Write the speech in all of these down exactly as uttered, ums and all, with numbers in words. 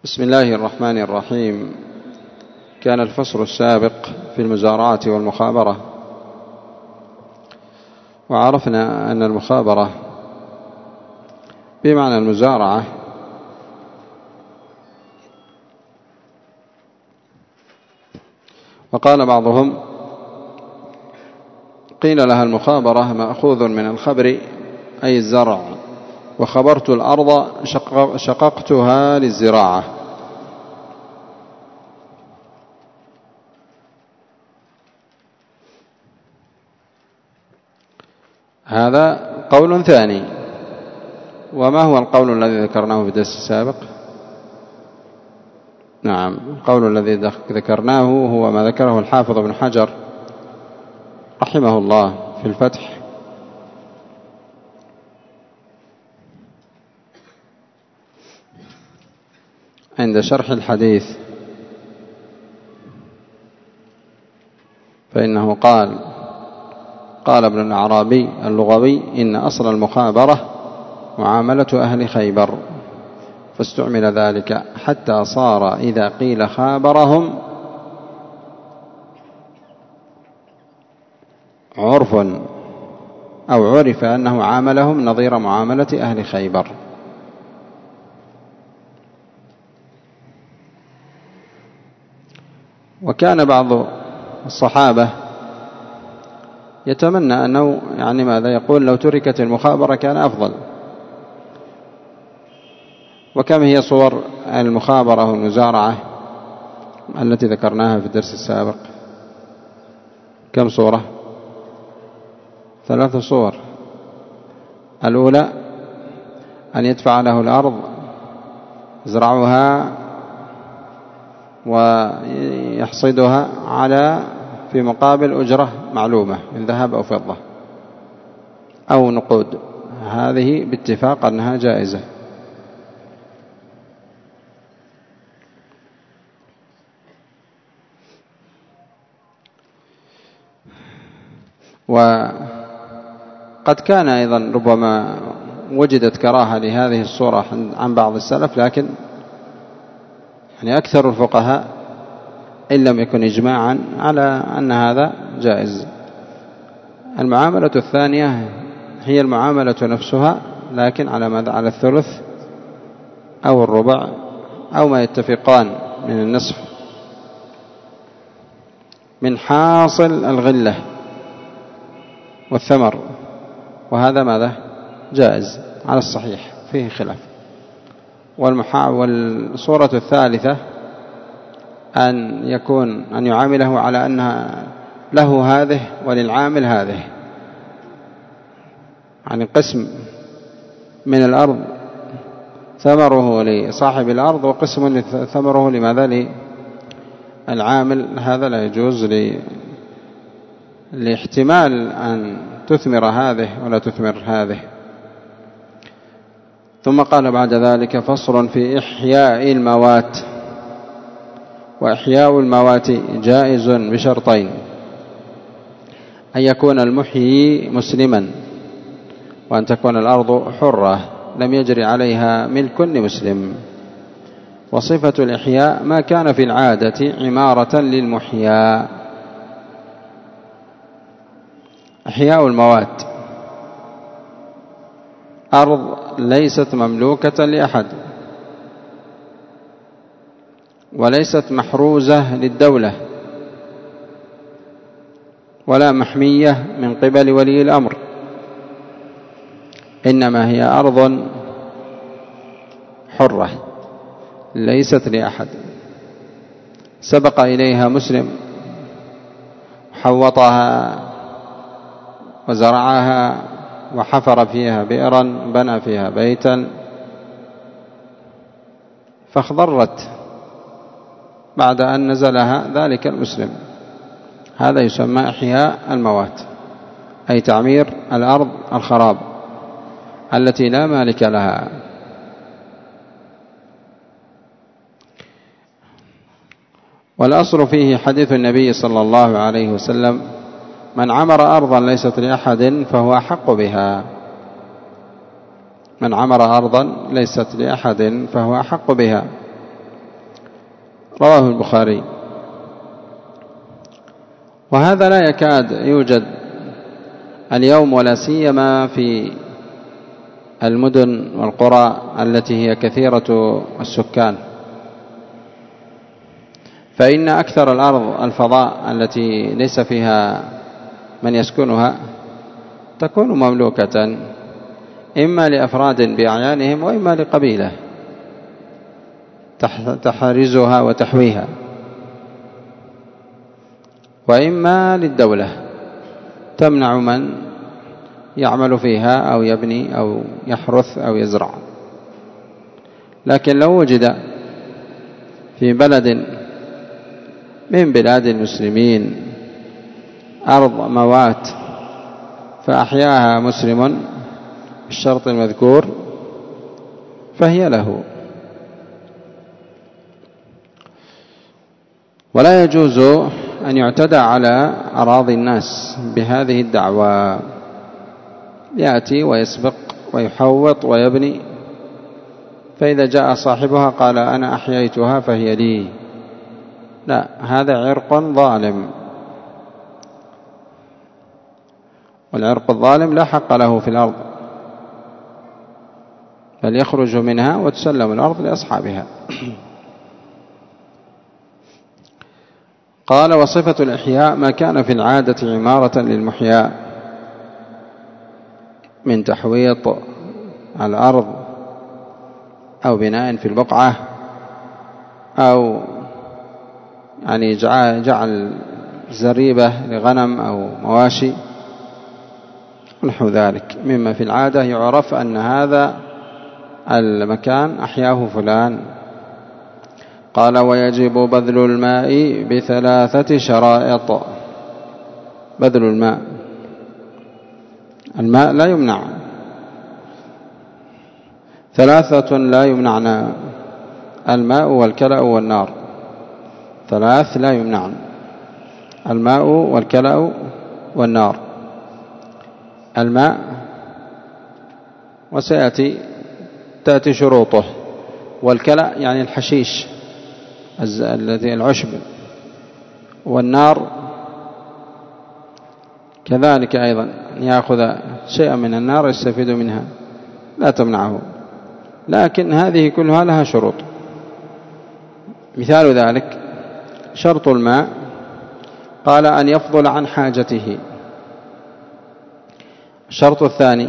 بسم الله الرحمن الرحيم. كان الفصل السابق في المزارعة والمخابرة، وعرفنا أن المخابرة بمعنى المزارعة وقال بعضهم قيل لها المخابرة مأخوذ من الخبر أي الزرع، وخبرت الأرض شققتها للزراعة. هذا قول ثاني. وما هو القول الذي ذكرناه في الدرس السابق؟ نعم، القول الذي ذكرناه هو ما ذكره الحافظ ابن حجر رحمه الله في الفتح عند شرح الحديث، فإنه قال قال ابن الأعرابي اللغوي إن أصل المخابرة معاملة أهل خيبر، فاستعمل ذلك حتى صار إذا قيل خابرهم عرف أو عرف أنه عاملهم نظير معاملة أهل خيبر. وكان بعض الصحابة يتمنى أنه يعني ماذا يقول لو تركت المخابرة كان أفضل. وكم هي صور المخابرة والمزارعة التي ذكرناها في الدرس السابق؟ كم صورة؟ ثلاث صور. الأولى أن يدفع له الأرض يزرعها ويحصدها على في مقابل أجرة معلومة من ذهب أو فضة أو نقود، هذه باتفاق أنها جائزة. وقد كان أيضا ربما وجدت كراهة لهذه الصورة عن بعض السلف، لكن يعني أكثر الفقهاء إن لم يكن إجماعا على أن هذا جائز. المعاملة الثانية هي المعاملة نفسها، لكن على ماذا؟ على الثلث أو الربع أو ما يتفقان من النصف من حاصل الغلة والثمر، وهذا ماذا؟ جائز على الصحيح، فيه خلاف. والصورة الثالثة أن يكون أن يعامله على أنها له هذه وللعامل هذه، يعني قسم من الأرض ثمره لصاحب الأرض وقسم ثمره لماذا؟ للعامل. هذا لا يجوز لاحتمال أن تثمر هذه ولا تثمر هذه. ثم قال بعد ذلك فصل في إحياء الموات. وإحياء الموات جائز بشرطين: أن يكون المحيي مسلما، وأن تكون الأرض حرة لم يجري عليها ملك لمسلم. وصفة الإحياء ما كان في العادة عمارة للمحيا. إحياء الموات أرض ليست مملوكة لأحد وليست محروزة للدولة ولا محمية من قبل ولي الأمر، إنما هي أرض حرة ليست لأحد، سبق إليها مسلم حوطها وزرعها وحفر فيها بئرا بنى فيها بيتا فاخضرت بعد أن نزلها ذلك المسلم. هذا يسمى إحياء الموات، أي تعمير الأرض الخراب التي لا مالك لها. والأصل فيه حديث النبي صلى الله عليه وسلم: من عمر أرضا ليست لأحد فهو أحق بها. من عمر أرضا ليست لأحد فهو أحق بها. رواه البخاري. وهذا لا يكاد يوجد اليوم، ولا سيما في المدن والقرى التي هي كثيرة السكان، فإن أكثر الأرض الفضاء التي ليس فيها من يسكنها تكون مملوكة إما لأفراد بأعيانهم وإما لقبيلة تحرزها وتحويها، وإما للدولة تمنع من يعمل فيها أو يبني أو يحرث أو يزرع. لكن لو وجد في بلد من بلاد المسلمين أرض موات فأحياها مسلم بالشرط المذكور فهي له. ولا يجوز أن يعتدى على أراضي الناس بهذه الدعوى، يأتي ويسبق ويحوط ويبني، فإذا جاء صاحبها قال أنا أحييتها فهي لي، لا، هذا عرق ظالم، والعرق الظالم لا حق له في الأرض، بل يخرج منها وتسلم الأرض لأصحابها. قال وصفة الإحياء ما كان في العادة عمارة للمحياء من تحويط الأرض أو بناء في البقعة أو يعني جعل زريبة لغنم أو مواشي ونحو ذلك مما في العادة يعرف أن هذا المكان أحياه فلان. قال ويجب بذل الماء بثلاثة شرائط. بذل الماء، الماء لا يمنع، ثلاثة لا يمنعنا، الماء والكلأ والنار، ثلاث لا يمنعن، الماء والكلأ والنار. الماء وسيأتي تأتي شروطه، والكلأ يعني الحشيش الذي العشب، والنار كذلك أيضا يأخذ شيئا من النار يستفيد منها لا تمنعه، لكن هذه كلها لها شروط. مثال ذلك شرط الماء قال أن يفضل عن حاجته. الشرط الثاني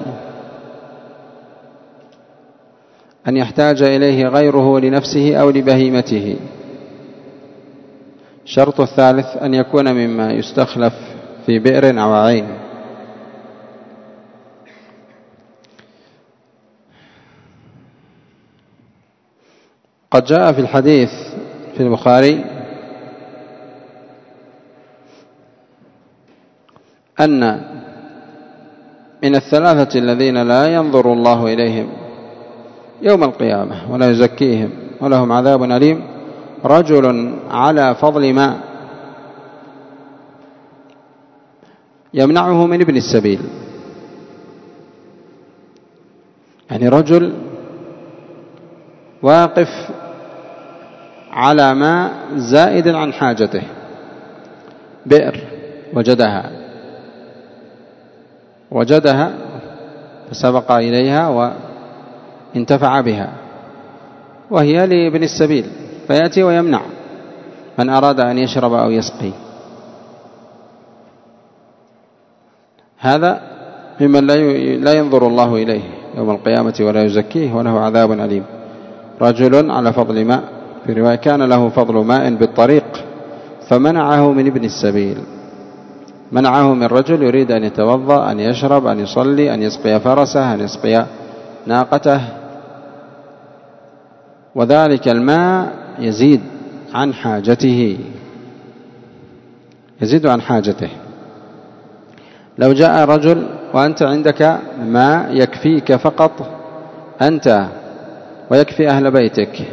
أن يحتاج إليه غيره لنفسه أو لبهيمته. الشرط الثالث أن يكون مما يستخلف في بئر أو عين. قد جاء في الحديث في البخاري أن من الثلاثة الذين لا ينظر الله إليهم يوم القيامة ولا يزكيهم ولهم عذاب أليم رجل على فضل ماء يمنعه من ابن السبيل. يعني رجل واقف على ماء زائد عن حاجته، بئر وجدها وجدها فسبق إليها وانتفع بها، وهي لابن السبيل، فيأتي ويمنع من أراد أن يشرب أو يسقي. هذا ممن لا ينظر الله إليه يوم القيامة ولا يزكيه وله عذاب أليم. رجل على فضل ماء، في رواية كان له فضل ماء بالطريق فمنعه من ابن السبيل، منعه من رجل يريد أن يتوضأ، أن يشرب، أن يصلي، أن يسقي فرسه، أن يسقي ناقته، وذلك الماء يزيد عن حاجته، يزيد عن حاجته. لو جاء رجل وأنت عندك ماء يكفيك فقط أنت ويكفي أهل بيتك،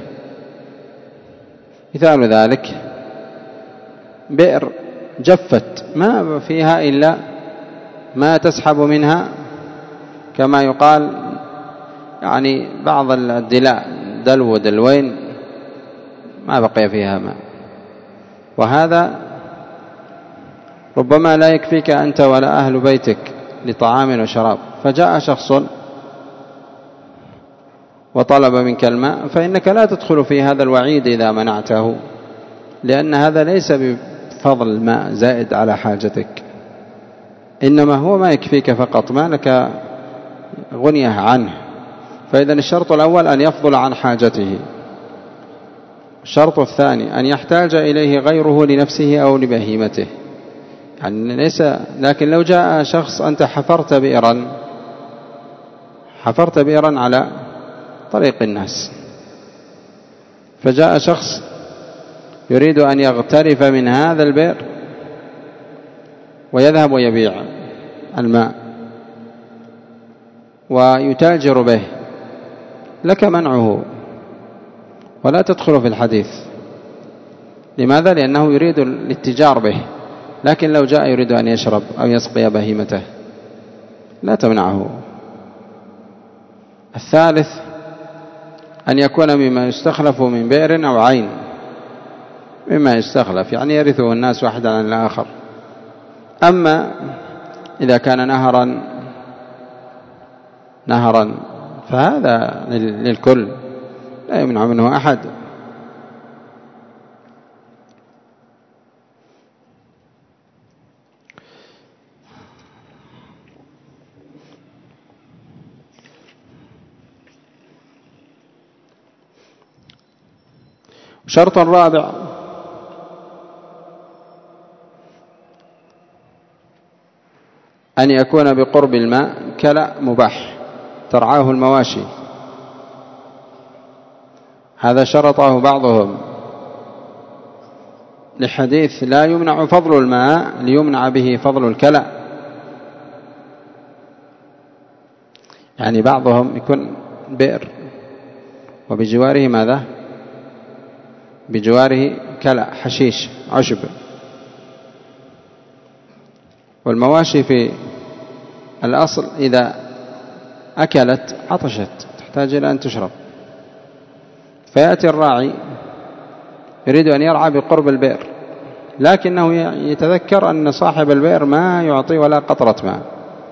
مثال ذلك بئر جفت ما فيها إلا ما تسحب منها، كما يقال يعني بعض الدلاء دلو دلوين ما بقي فيها ماء، وهذا ربما لا يكفيك أنت ولا أهل بيتك لطعام وشراب، فجاء شخص وطلب منك الماء، فإنك لا تدخل في هذا الوعيد إذا منعته، لأن هذا ليس بفضل الماء زائد على حاجتك، إنما هو ما يكفيك فقط، ما لك غنية عنه. فإذا الشرط الأول أن يفضل عن حاجته. الشرط الثاني أن يحتاج إليه غيره لنفسه أو لبهيمته، يعني ليس. لكن لو جاء شخص أنت حفرت بئرا حفرت بئرا على طريق الناس، فجاء شخص يريد أن يغترف من هذا البئر ويذهب ويبيع الماء ويتاجر به، لك منعه ولا تدخل في الحديث. لماذا؟ لأنه يريد الاتجار به. لكن لو جاء يريد أن يشرب أو يسقي بهيمته لا تمنعه. الثالث أن يكون مما يستخلف من بئر أو عين، مما يستخلف يعني يرثه الناس واحدا عن الآخر. أما إذا كان نهرا نهرا فهذا للكل لا يمنع منه أحد. شرط رابع أن يكون بقرب الماء كلأ مباح ترعاه المواشي. هذا شرطه بعضهم لحديث لا يمنع فضل الماء ليمنع به فضل الكلأ. يعني بعضهم يكون بئر وبجواره ماذا؟ بجواره كلأ حشيش عشب، والمواشي في الأصل إذا أكلت عطشت تحتاج إلى أن تشرب، فيأتي الراعي يريد أن يرعى بقرب البئر، لكنه يتذكر أن صاحب البئر ما يعطي ولا قطرة ماء.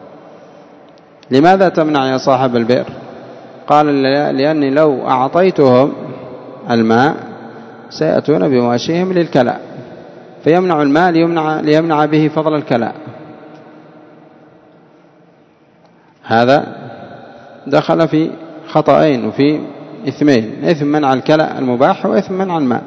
لماذا تمنع يا صاحب البئر؟ قال لأني لو أعطيتهم الماء سيأتون بمواشيهم للكلاء، فيمنع الماء ليمنع, ليمنع به فضل الكلاء. هذا دخل في خطأين وفي إثمين: إثم منع الكلاء المباح وإثم منع الماء.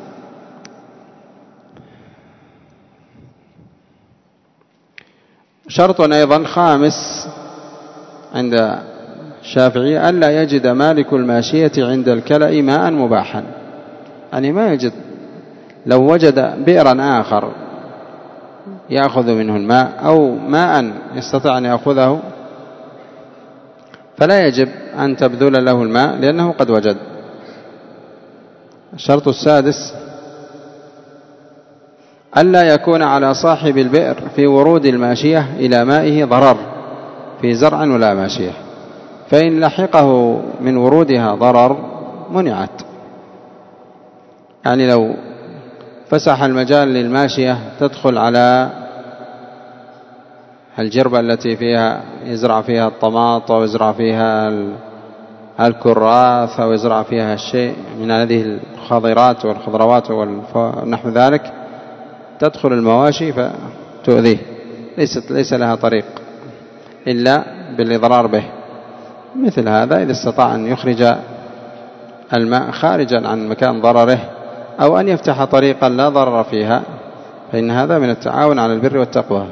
شرط أيضا خامس عند الشافعية ألا يجد مالك الماشية عند الكلأ ماء مباحا، يعني ما يجد. لو وجد بئرا آخر يأخذ منه الماء أو ماء يستطيع أن يأخذه فلا يجب أن تبذل له الماء لأنه قد وجد. الشرط السادس ألا يكون على صاحب البئر في ورود الماشية إلى مائه ضرر في زرع ولا ماشية، فإن لحقه من ورودها ضرر منعت. يعني لو فسح المجال للماشية تدخل على الجربة التي فيها يزرع فيها الطماط أو يزرع فيها الكراث أو يزرع فيها الشيء من هذه الخضرات والخضروات ونحو ذلك، تدخل المواشي فتؤذيه، ليست ليس لها طريق إلا بالإضرار به. مثل هذا إذا استطاع أن يخرج الماء خارجا عن مكان ضرره أو أن يفتح طريقا لا ضرر فيها فإن هذا من التعاون على البر والتقوى.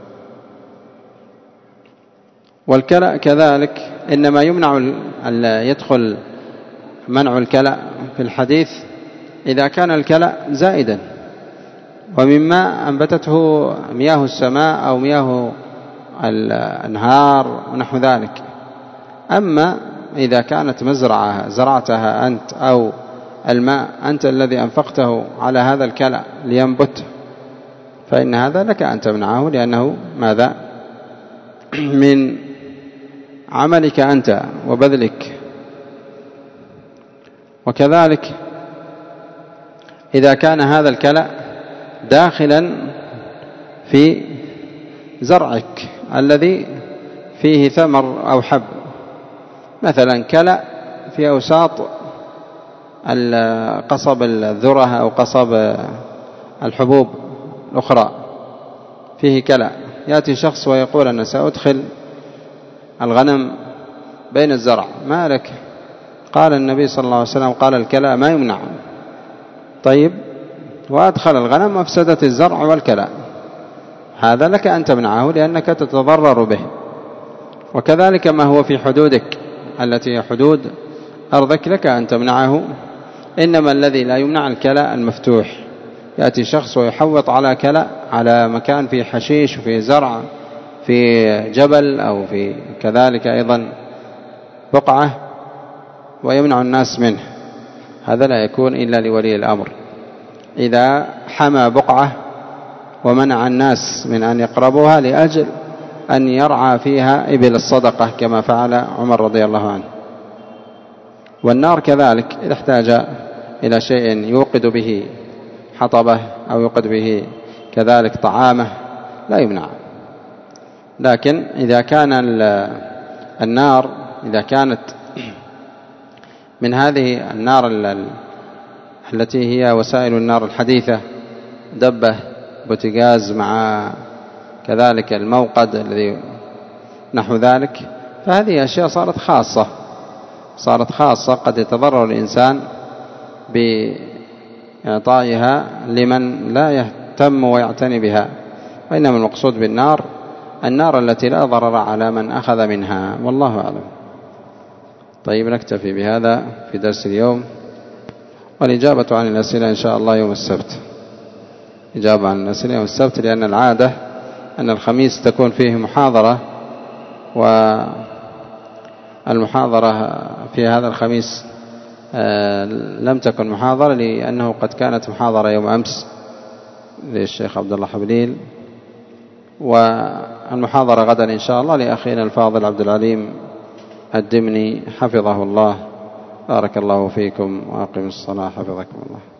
والكلأ كذلك إنما يمنع أن يدخل منع الكلأ في الحديث إذا كان الكلأ زائدا ومما أنبتته مياه السماء أو مياه الأنهار ونحو ذلك. أما إذا كانت مزرعة زرعتها أنت أو الماء أنت الذي أنفقته على هذا الكلأ لينبت فإن هذا لك أن تمنعه، لأنه ماذا؟ من عملك أنت وبذلك. وكذلك إذا كان هذا الكلأ داخلا في زرعك الذي فيه ثمر أو حب، مثلا كلأ في أوساط قصب الذرة أو قصب الحبوب الأخرى فيه كلأ، يأتي شخص ويقول أنا سأدخل الغنم بين الزرع، ما لك؟ قال النبي صلى الله عليه وسلم قال الكلأ ما يمنع. طيب، وأدخل الغنم أفسدت الزرع والكلأ، هذا لك أن تمنعه لأنك تتضرر به. وكذلك ما هو في حدودك التي هي حدود أرضك لك أن تمنعه، إنما الذي لا يمنع الكلأ المفتوح، يأتي شخص ويحوط على كلأ على مكان فيه حشيش وفيه زرع في جبل أو في كذلك أيضا بقعة ويمنع الناس منه، هذا لا يكون إلا لولي الأمر إذا حمى بقعة ومنع الناس من أن يقربوها لأجل أن يرعى فيها إبل الصدقة كما فعل عمر رضي الله عنه. والنار كذلك إذا احتاج إلى شيء يوقد به حطبه أو يوقد به كذلك طعامه لا يمنع، لكن إذا كان النار إذا كانت من هذه النار التي هي وسائل النار الحديثة، دبة بوتيغاز مع كذلك الموقد الذي نحو ذلك، فهذه أشياء صارت خاصة صارت خاصة قد يتضرر الإنسان بإعطائها لمن لا يهتم ويعتني بها، وإنما المقصود بالنار النار التي لا ضرر على من أخذ منها، والله أعلم. طيب، نكتفي بهذا في درس اليوم، والإجابة عن الأسئلة إن شاء الله يوم السبت. إجابة عن الأسئلة يوم السبت، لأن العادة أن الخميس تكون فيه محاضرة، والمحاضرة في هذا الخميس لم تكن محاضرة لأنه قد كانت محاضرة يوم أمس للشيخ عبد الله حبليل، والمحاضرة غدا إن شاء الله لأخينا الفاضل عبد العليم الدمني حفظه الله. بارك الله فيكم وأقم الصلاة حفظكم الله.